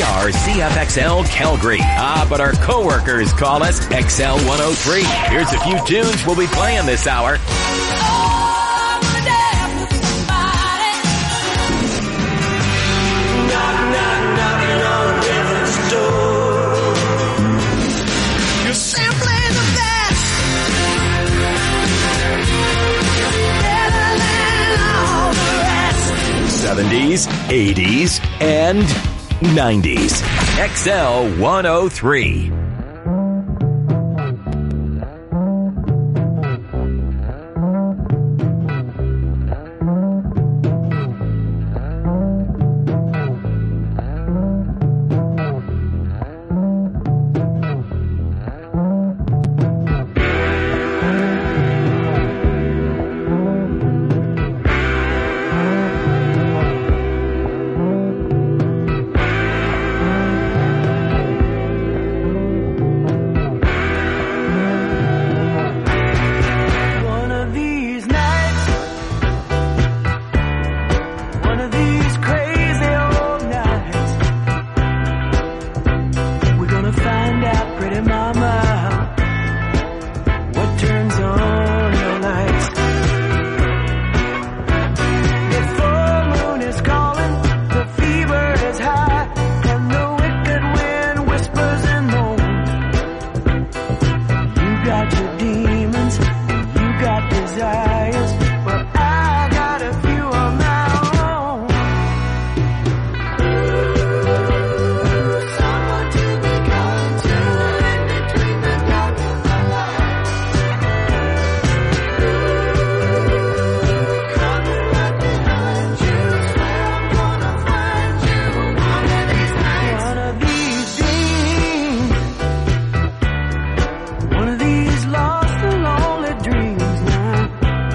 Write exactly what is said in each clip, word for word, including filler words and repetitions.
are C F X L Calgary. Ah, but our coworkers call us X L one oh three. Here's a few tunes we'll be playing this hour. seventies, eighties, and nineties. X L one oh three. One of these lost and lonely dreams now.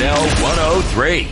L one oh three.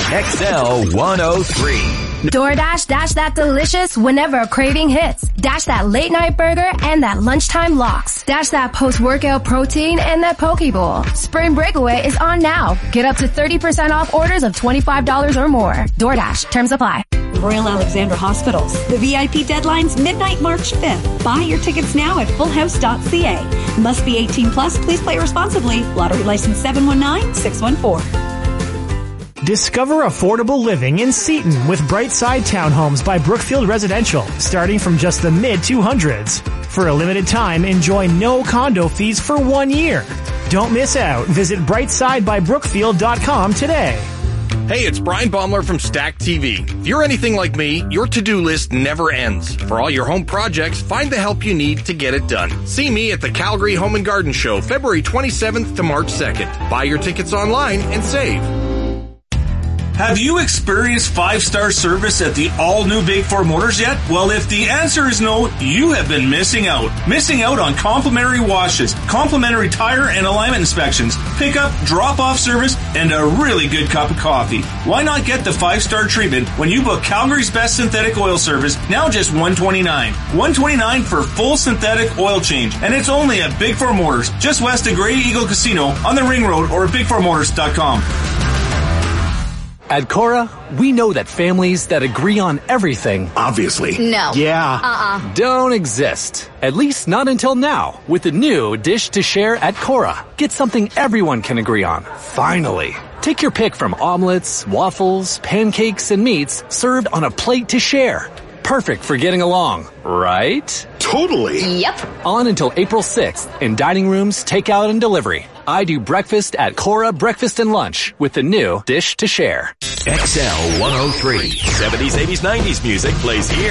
X L one oh three. DoorDash, dash that delicious whenever a craving hits. Dash that late night burger and that lunchtime lox. Dash that post-workout protein and that poke bowl. Spring Breakaway is on now. Get up to thirty percent off orders of twenty-five dollars or more. DoorDash, terms apply. Royal Alexandra Hospitals. The V I P deadline's midnight March fifth. Buy your tickets now at full house dot c a. Must be eighteen plus. Please play responsibly. Lottery license seven one nine six one four. Discover affordable living in Seaton with Brightside Townhomes by Brookfield Residential, starting from just the mid two hundreds. For a limited time, enjoy no condo fees for one year. Don't miss out. Visit brightside by brookfield dot com today. Hey, it's Brian Baumler from Stack T V. If you're anything like me, your to-do list never ends. For all your home projects, find the help you need to get it done. See me at the Calgary Home and Garden Show, February twenty-seventh to March second. Buy your tickets online and save. Have you experienced five-star service at the all-new Big Four Motors yet? Well, if the answer is no, you have been missing out. Missing out on complimentary washes, complimentary tire and alignment inspections, pickup, drop-off service, and a really good cup of coffee. Why not get the five-star treatment when you book Calgary's best synthetic oil service, now just one hundred twenty-nine dollars. one hundred twenty-nine dollars for full synthetic oil change, and it's only at Big Four Motors, just west of Grey Eagle Casino on the Ring Road or at big four motors dot com. At Cora, we know that families that agree on everything... Obviously. No. Yeah. Uh-uh. ...don't exist. At least not until now, with the new Dish to Share at Cora. Get something everyone can agree on. Finally. Take your pick from omelets, waffles, pancakes, and meats served on a plate to share. Perfect for getting along, right? Totally. Yep. On until April sixth in dining rooms, takeout, and delivery. I do breakfast at Cora Breakfast and Lunch with the new Dish to Share. X L one oh three. seventies, eighties, nineties music plays here.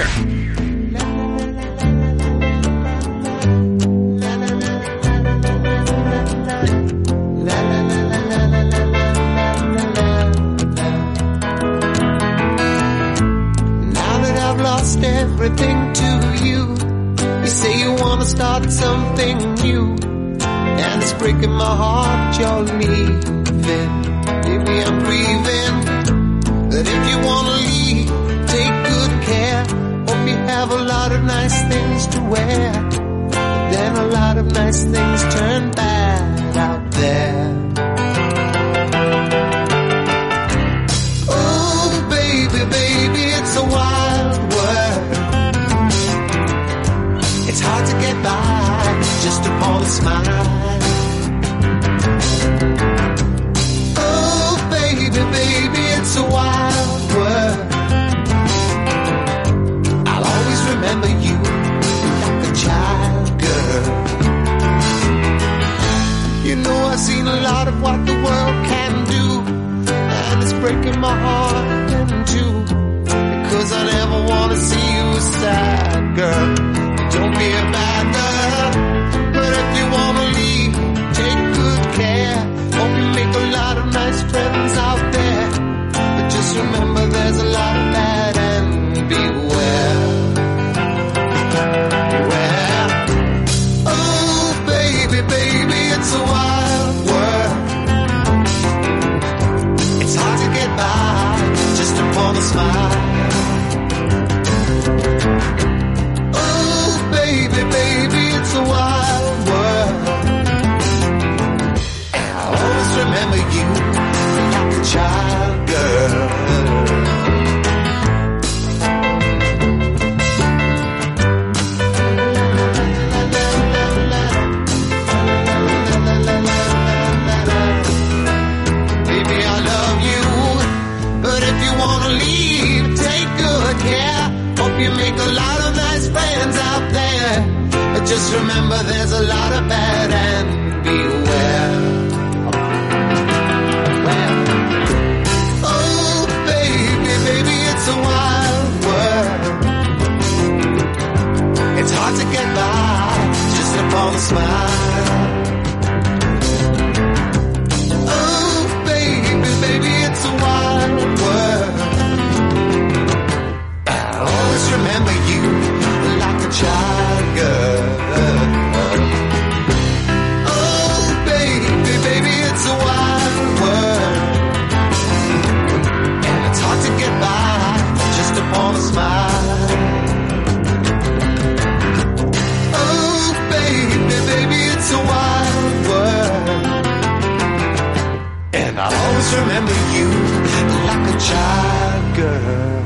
Now that I've lost everything to you, you say you want to start something new. And it's breaking my heart you're leaving. Baby, I'm grieving. That if you want to leave, take good care. Hope you have a lot of nice things to wear. But then a lot of nice things turn bad out there. Oh, baby, baby, it's a wild world. It's hard to get by just upon a smile. Baby, it's a wild world. I'll always remember you like a child girl. You know I've seen a lot of what the world can do, and it's breaking my heart in two, because I never want to see you a sad girl. Don't be a bad girl, but if you want to leave, take good care. Hope you make a lot of nice friends out there. But just remember there's a lot of bad and beware. Beware. Oh, baby, baby, it's a wild world. It's hard to get by just upon a smile. Oh, baby, baby, it's a wild world. Remember you like a child girl. Baby, I love you, but if you want to leave, take good care. Hope you make a lot of nice friends out there. But just remember there's a lot of bad and beware. It's a wild world. It's hard to get by just upon a smile. Oh, baby, baby, it's a wild world. I'll always remember you like a child girl. to you like a child, girl.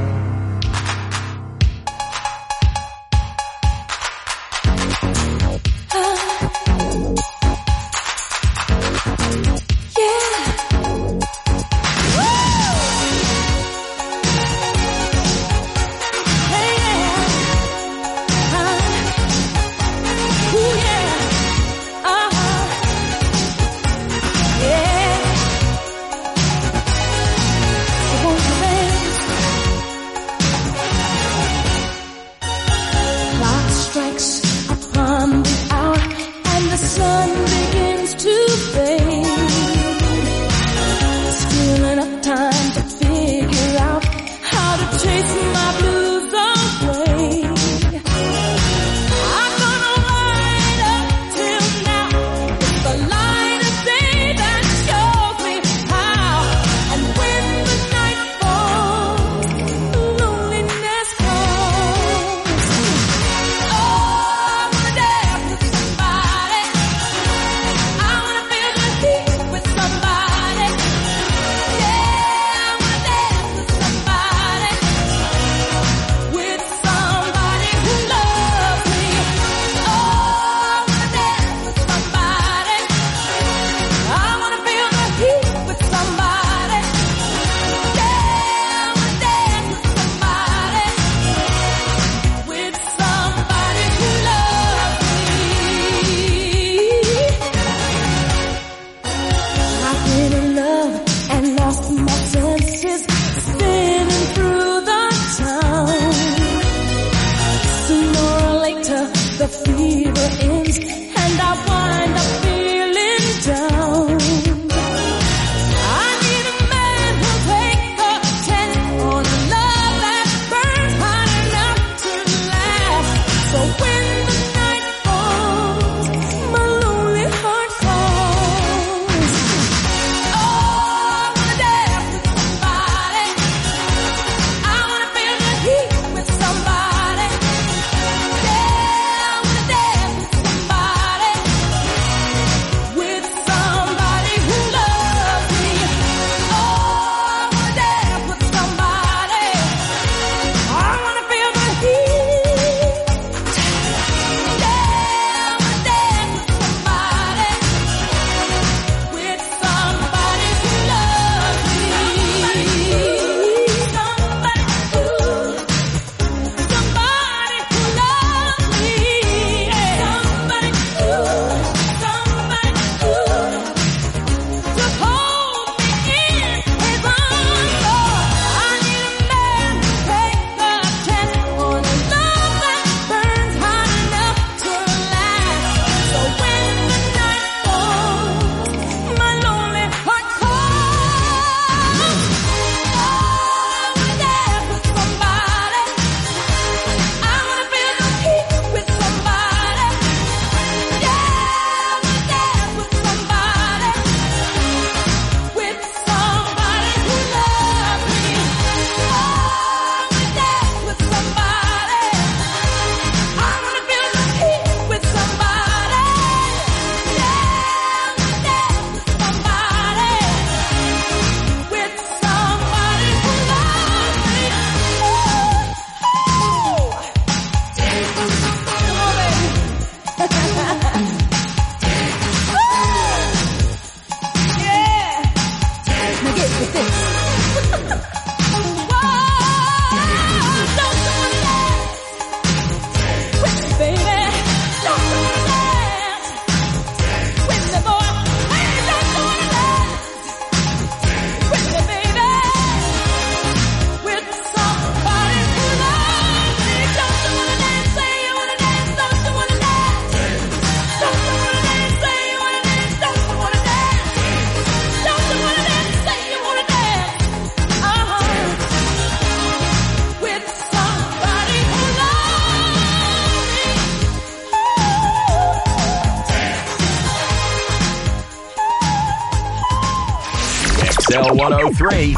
X L one oh three.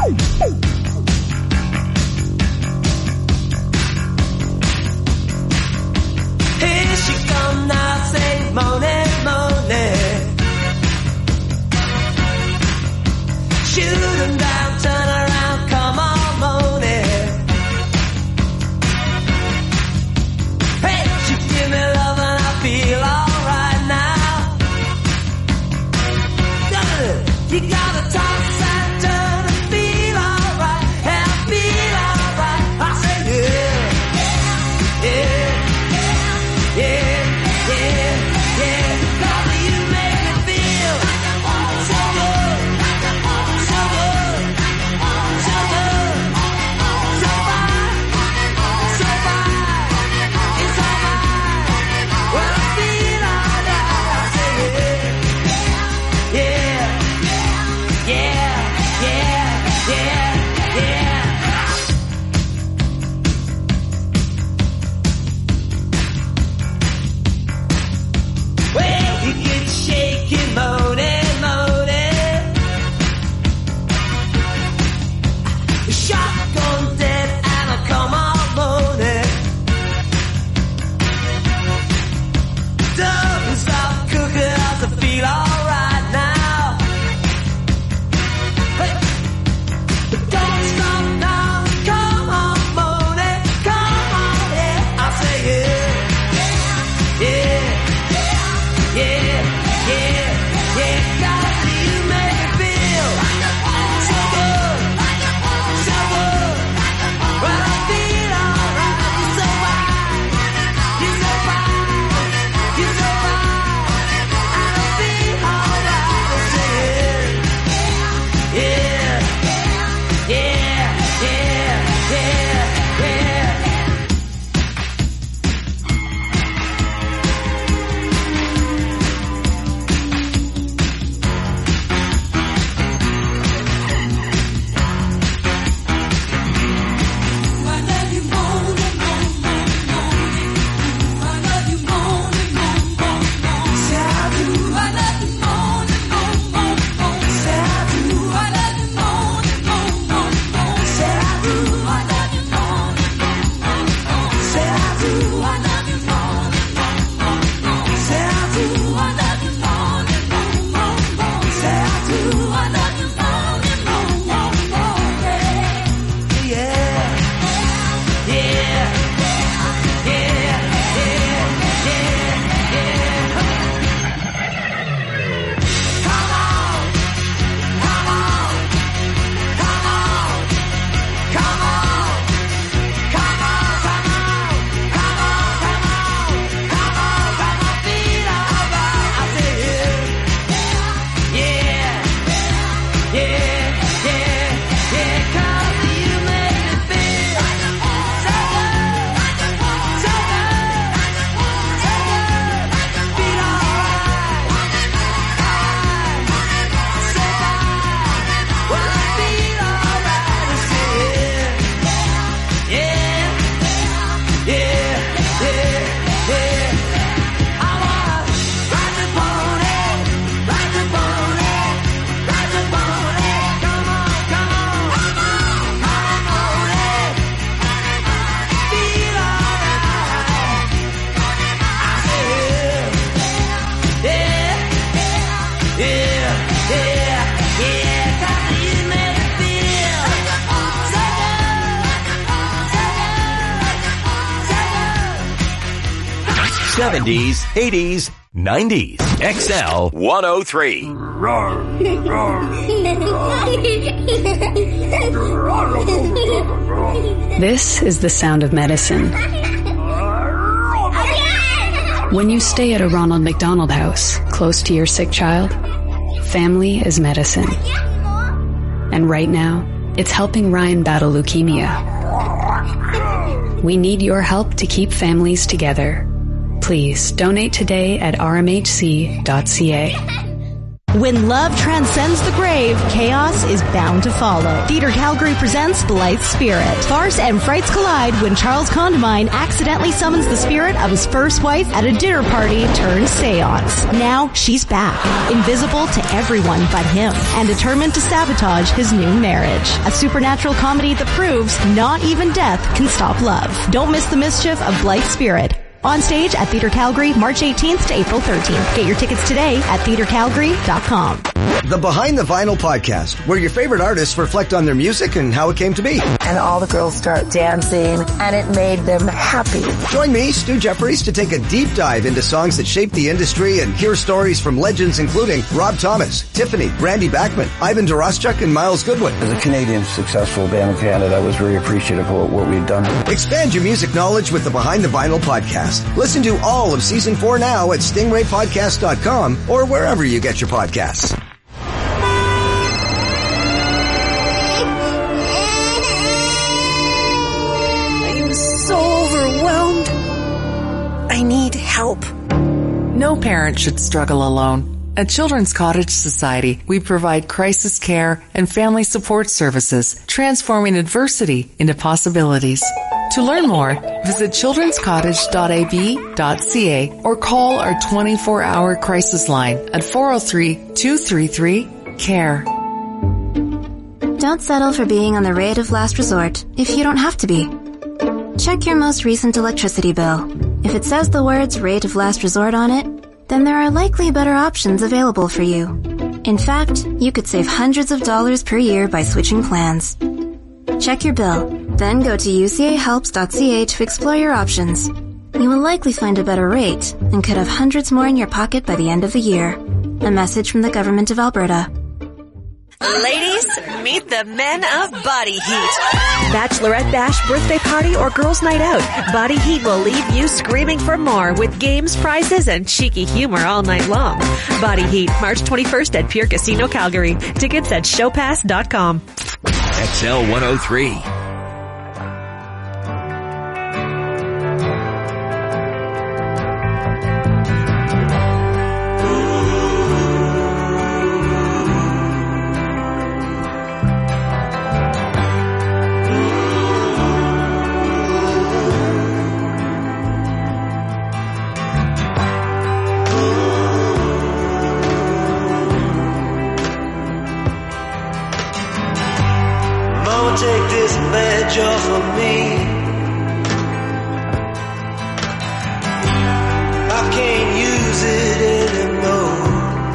Here she come now, say Monet, Monet. Shoot 'em down. around, turn around, come on, moan it. Hey, you give me love and I feel alright now. You gotta toss and turn and feel alright, and I feel alright. I say yeah, yeah, yeah, yeah, yeah. 'Cause you make me feel so good, so good, so good, so fine, so fine. It's alright when I feel alright. I say yeah, yeah, yeah, yeah, yeah, yeah. Well, you get shaky, moaning, moaning. Shotgun dead and I come on moaning. Don't stop cooking as I feel alright now. Hey, but don't stop now. Come on, moaning, come on, yeah. I say yeah, yeah. Yeah, yeah, yeah, 'cause you make me feel so good, so good. When I feel alright, you're so fine, you're so fine, you're so fine. And I feel alright, I say yeah, yeah, yeah, yeah, yeah, yeah. seventies, eighties, nineties. X L one oh three. This is the sound of medicine. When you stay at a Ronald McDonald House, close to your sick child, family is medicine. And right now, it's helping Ryan battle leukemia. We need your help to keep families together. Please donate today at r m h c dot c a. When love transcends the grave, chaos is bound to follow. Theatre Calgary presents Blithe Spirit. Farce and frights collide when Charles Condamine accidentally summons the spirit of his first wife at a dinner party turned seance. Now she's back, invisible to everyone but him, and determined to sabotage his new marriage. A supernatural comedy that proves not even death can stop love. Don't miss the mischief of Blithe Spirit. On stage at Theatre Calgary, March eighteenth to April thirteenth. Get your tickets today at theatre calgary dot com. The Behind the Vinyl podcast, where your favorite artists reflect on their music and how it came to be. And all the girls start dancing, and it made them happy. Join me, Stu Jeffries, to take a deep dive into songs that shaped the industry and hear stories from legends including Rob Thomas, Tiffany, Randy Bachman, Ivan Doroschuk, and Miles Goodwin. As a Canadian successful band in Canada, I was very appreciative of what we've done. Expand your music knowledge with the Behind the Vinyl podcast. Listen to all of season four now at stingray podcast dot com or wherever you get your podcasts. So overwhelmed. I need help. No parent should struggle alone. At Children's Cottage Society, we provide crisis care and family support services, transforming adversity into possibilities. To learn more, visit children's cottage dot a b dot c a or call our twenty-four hour crisis line at four oh three, two three three, C A R E. Don't settle for being on the rate of last resort if you don't have to be. Check your most recent electricity bill. If it says the words rate of last resort on it, then there are likely better options available for you. In fact, you could save hundreds of dollars per year by switching plans. Check your bill, then go to u c a helps dot c a to explore your options. You will likely find a better rate and could have hundreds more in your pocket by the end of the year. A message from the Government of Alberta. Ladies, meet the men of Body Heat. Bachelorette bash, birthday party, or girls' night out, Body Heat will leave you screaming for more with games, prizes, and cheeky humor all night long. Body Heat, March twenty-first at Pure Casino Calgary. Tickets at showpass dot com. X L one oh three. Take this badge off of me. I can't use it anymore.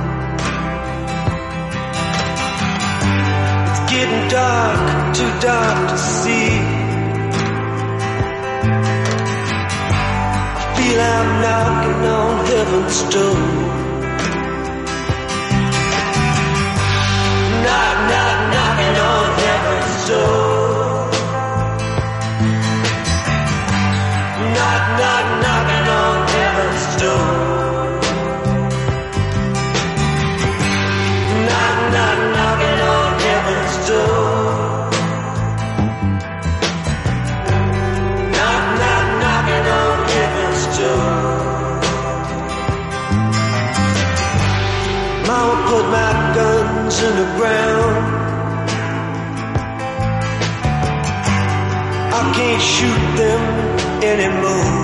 It's getting dark, too dark to see. I feel I'm knocking on heaven's door. Knock, knock, knocking on heaven's door. Knock, knock, knocking on heaven's door. Knock, knock, knocking on heaven's door. Knock, knock, knocking on heaven's door. Mama put my guns in the ground. I can't shoot them anymore.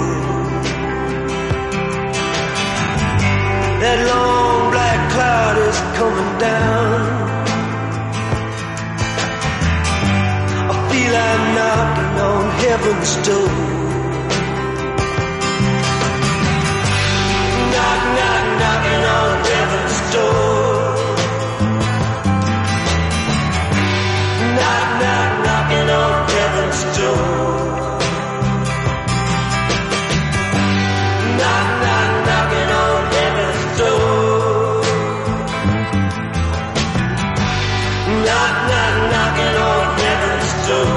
That long black cloud is coming down. I feel I'm knocking on heaven's door. Knock, knock, knocking on heaven's door. Knock, knock, knocking on heaven's door. Knock, knock, knocking on heaven's door. Knock, knock, knocking on heaven's door.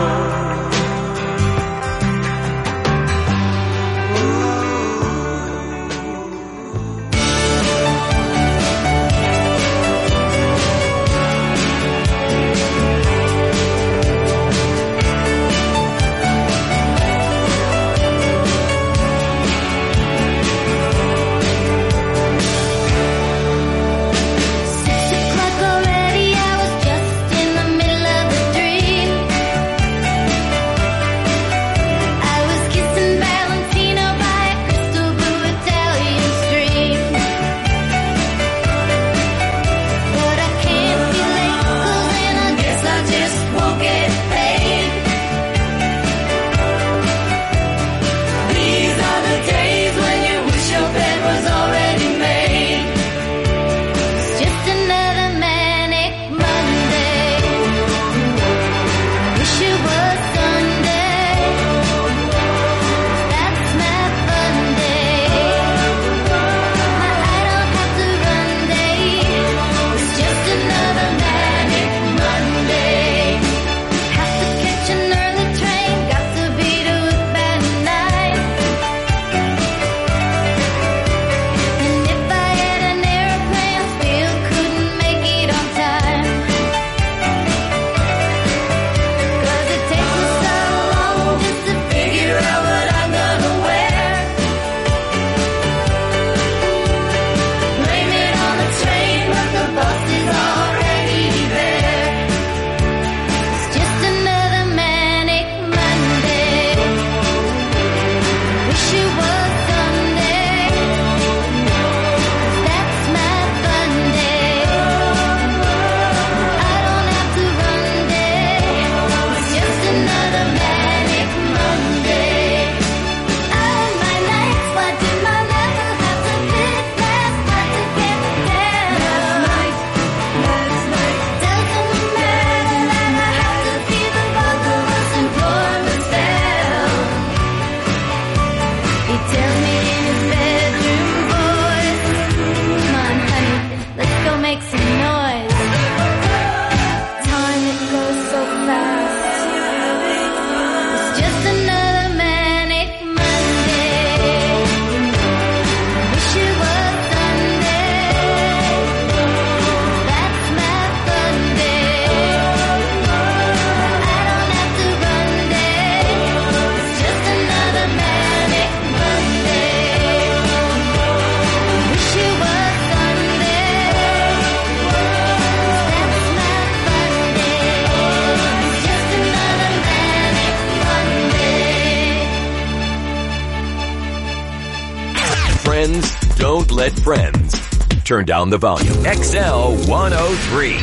let friends. Turn down the volume. X L one oh three.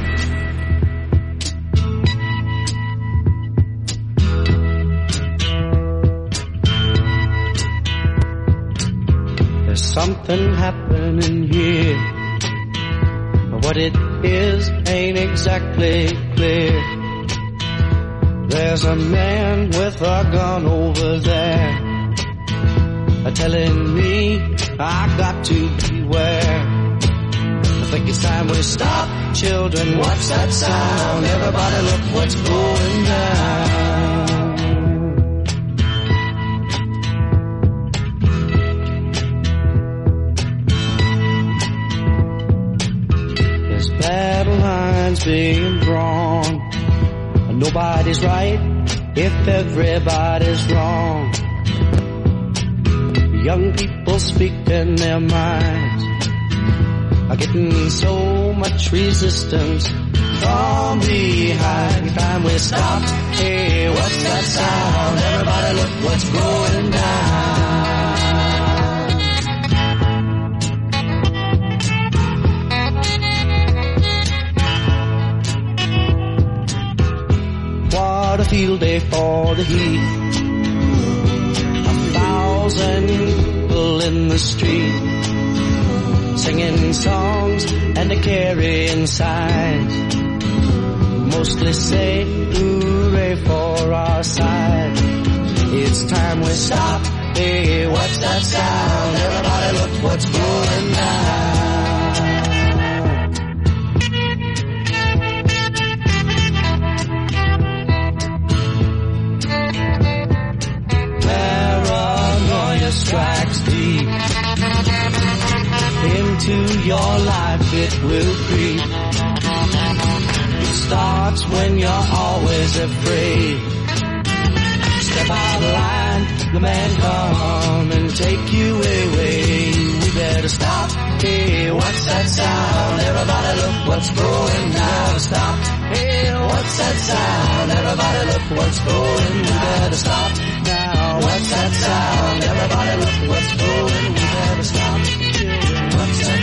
There's something happening here. What it is ain't exactly clear. There's a man with a gun over there, telling me I got to beware. I think it's time we stop, children. What's that sound? Everybody look what's going down. There's battle lines being drawn. Nobody's right if everybody's wrong. Young people speaking their minds are getting so much resistance from behind. Time we stopped. Hey, what's that sound? Everybody look what's going down. What a field day for the heat. Thousand people in the street, singing songs and a carrying signs, mostly say hooray for our side. It's time we stop. Hey, what's that sound? Everybody look what's going down. Strikes deep into your life, it will creep. It starts when you're always afraid. Step out of line, the man come and take you away. We better stop. Hey, what's that sound? Everybody look what's going down. Stop. Hey, what's that sound? Everybody look what's going. We better stop now. What's that sound? Everybody look what's going. We better stop. What's that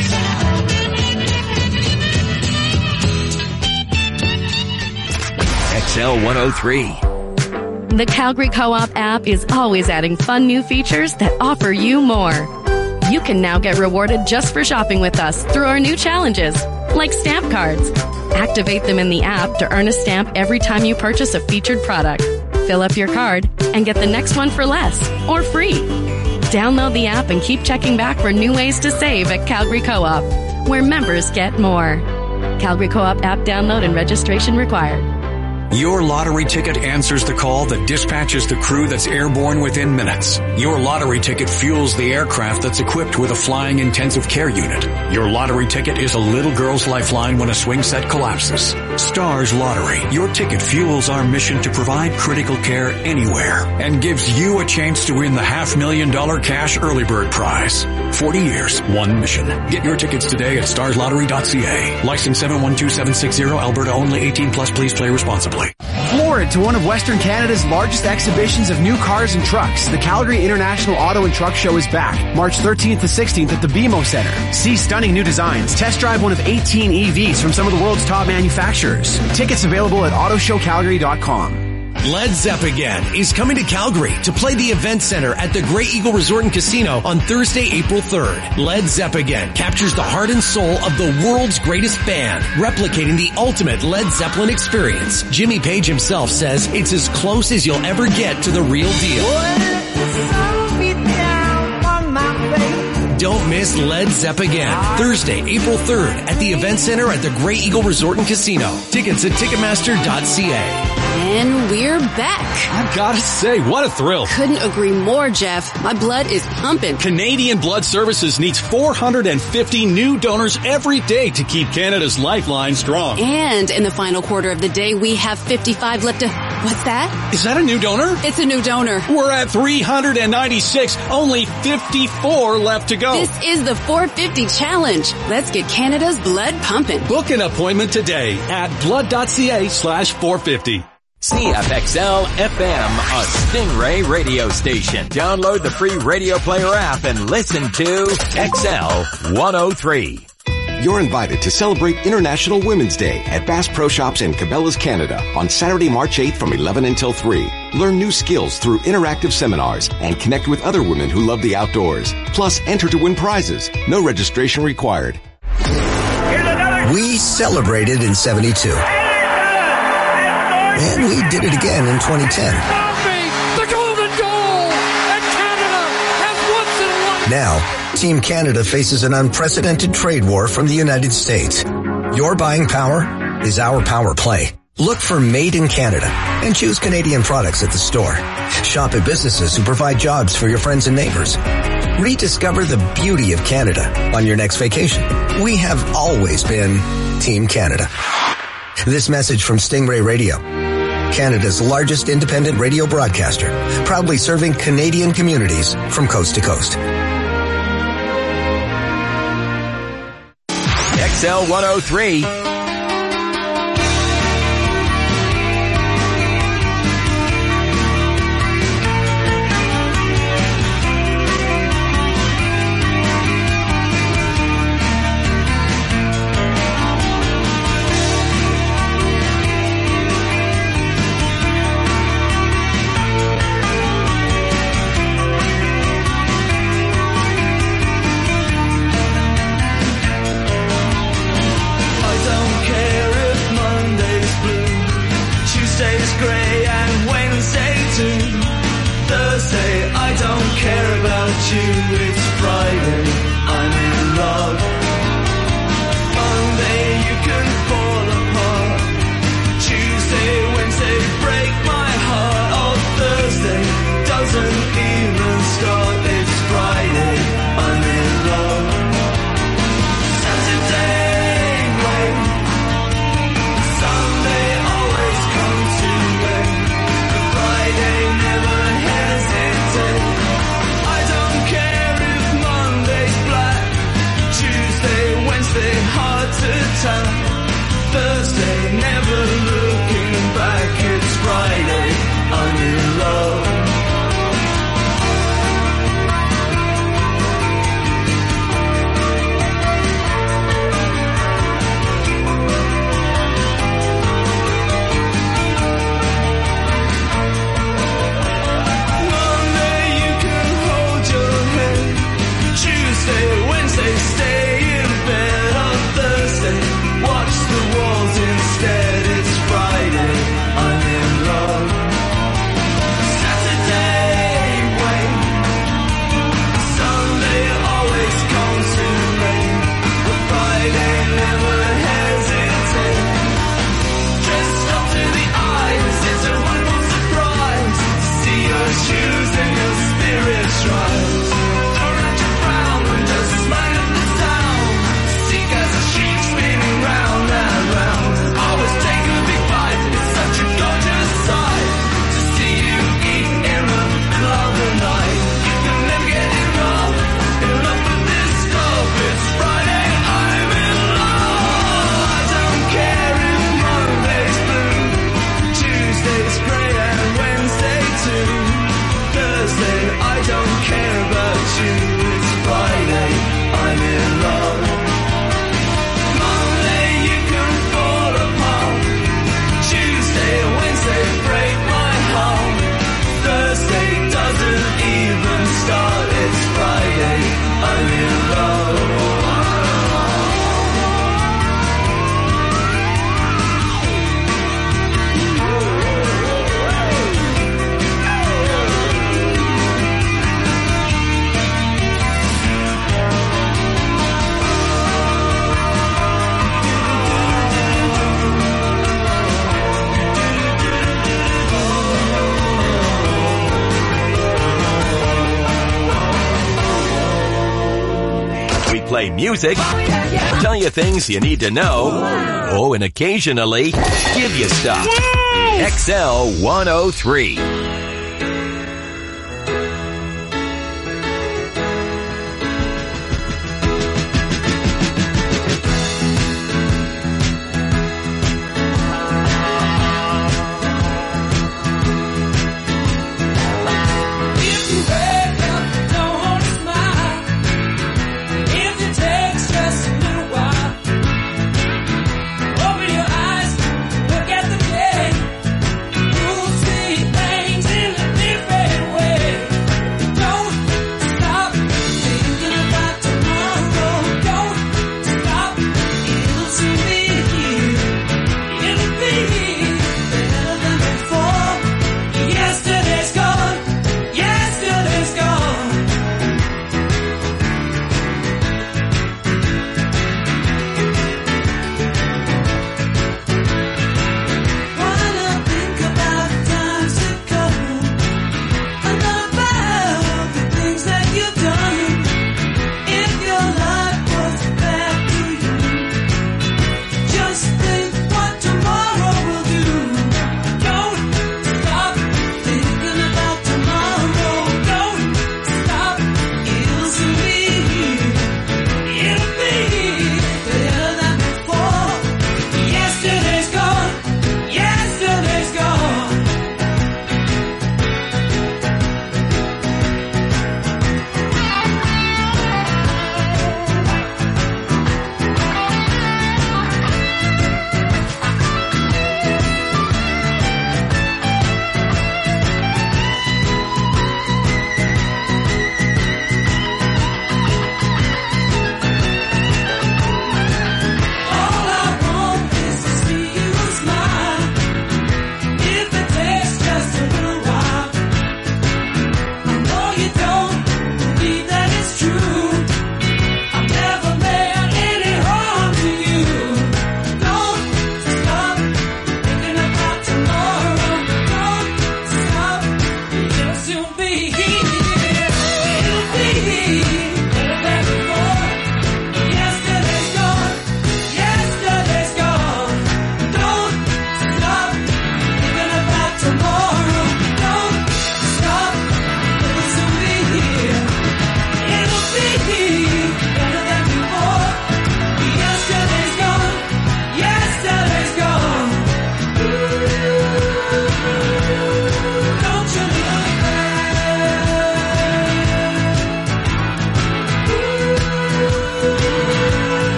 sound? X L one oh three. The Calgary Co-op app is always adding fun new features that offer you more. You can now get rewarded just for shopping with us through our new challenges, like stamp cards. Activate them in the app to earn a stamp every time you purchase a featured product. Fill up your card and get the next one for less or free. Download the app and keep checking back for new ways to save at Calgary Co-op, where members get more. Calgary Co-op app download and registration required. Your lottery ticket answers the call that dispatches the crew that's airborne within minutes. Your lottery ticket fuels the aircraft that's equipped with a flying intensive care unit. Your lottery ticket is a little girl's lifeline when a swing set collapses. Stars Lottery. Your ticket fuels our mission to provide critical care anywhere and gives you a chance to win the half million dollar cash early bird prize. forty years, one mission. Get your tickets today at stars lottery dot c a. License seven one two seven six zero, Alberta only, eighteen plus, please play responsibly. Floor it to one of Western Canada's largest exhibitions of new cars and trucks. The Calgary International Auto and Truck Show is back, March thirteenth to sixteenth at the B M O Center. See stunning new designs. Test drive one of eighteen E Vs from some of the world's top manufacturers. Tickets available at auto show calgary dot com. Led Zepp again is coming to Calgary to play the Event Center at the Great Eagle Resort and Casino on Thursday, April third. Led Zepp again captures the heart and soul of the world's greatest band, replicating the ultimate Led Zeppelin experience. Jimmy Page himself says it's as close as you'll ever get to the real deal. Don't miss Led Zepp again, Thursday, April third at the Event Center at the Great Eagle Resort and Casino. Tickets at ticketmaster dot c a. And we're back. I gotta say, what a thrill. Couldn't agree more, Jeff. My blood is pumping. Canadian Blood Services needs four hundred fifty new donors every day to keep Canada's lifeline strong. And in the final quarter of the day, we have fifty-five left to... What's that? Is that a new donor? It's a new donor. We're at three hundred ninety-six, only fifty-four left to go. This is the four fifty challenge. Let's get Canada's blood pumping. Book an appointment today at blood dot c a slash four fifty. C F X L F M, a Stingray radio station. Download the free Radio Player app and listen to X L one oh three. You're invited to celebrate International Women's Day at Bass Pro Shops in Cabela's, Canada on Saturday, March eighth from eleven until three. Learn new skills through interactive seminars and connect with other women who love the outdoors. Plus, enter to win prizes. No registration required. We celebrated in seventy-two. And we did it again in twenty ten. The golden goal! And Canada has once and once. Now, Team Canada faces an unprecedented trade war from the United States. Your buying power is our power play. Look for Made in Canada and choose Canadian products at the store. Shop at businesses who provide jobs for your friends and neighbors. Rediscover the beauty of Canada on your next vacation. We have always been Team Canada. This message from Stingray Radio, Canada's largest independent radio broadcaster, proudly serving Canadian communities from coast to coast. X L one oh three. Play music, tell you things you need to know, oh, and occasionally give you stuff. X L one oh three.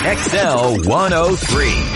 X L one oh three.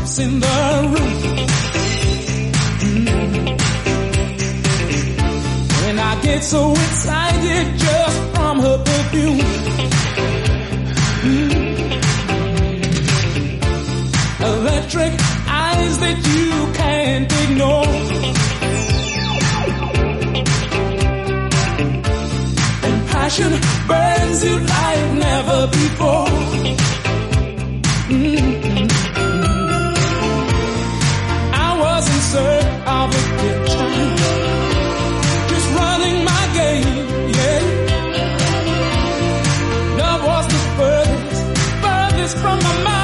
lights in the room. Mm. When I get so excited just from her perfume. Mm. Electric eyes that you can't ignore. And passion burns you like never before. Mm-hmm. I was in search of a picture, just running my game, yeah. Love was the furthest, furthest from my mind.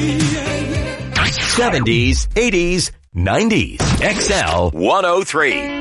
seventies, eighties, nineties. X L one oh three.